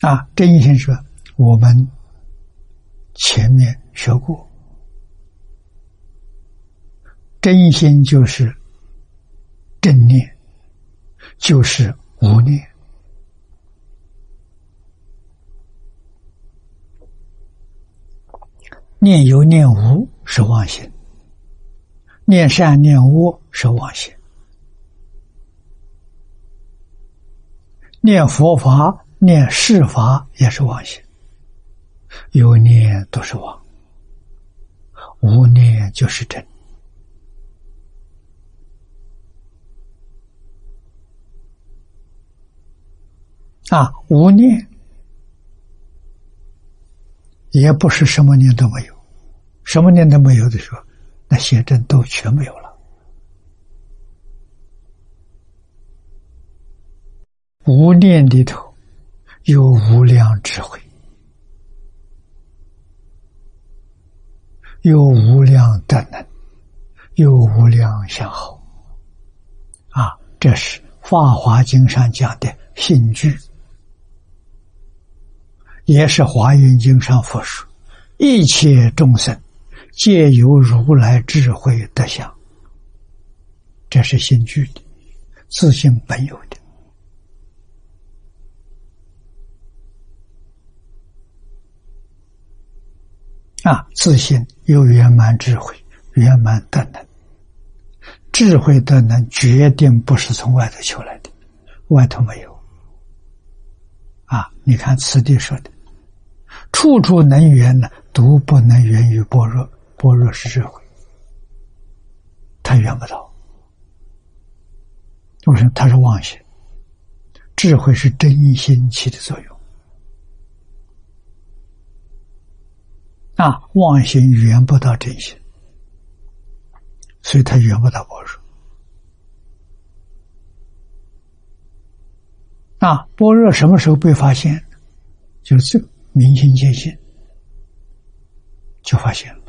真心说，我们前面学过，真心就是正念，就是无念。念有念无是妄心，念善念恶是妄心，念佛法念世法也是妄心，有念都是妄，无念就是真。无念也不是什么念都没有，什么念都没有的时候，那邪正都全没有了。无念里头有无量智慧，有无量德能，有无量相好。这是《法华经》上讲的信句，也是《华严经》上佛说，一切众生皆有如来智慧德相，这是信句的，自性本有的。自性有圆满智慧，圆满德能，智慧德能决定不是从外头求来的，外头没有。你看此地说的，处处能圆呢，独不能圆于般若。般若是智慧，它圆不到。为什么？它是妄心，智慧是真心起的作用。妄心圆不到真心，所以它圆不到般若。般若什么时候被发现？就是明心见性就发现了。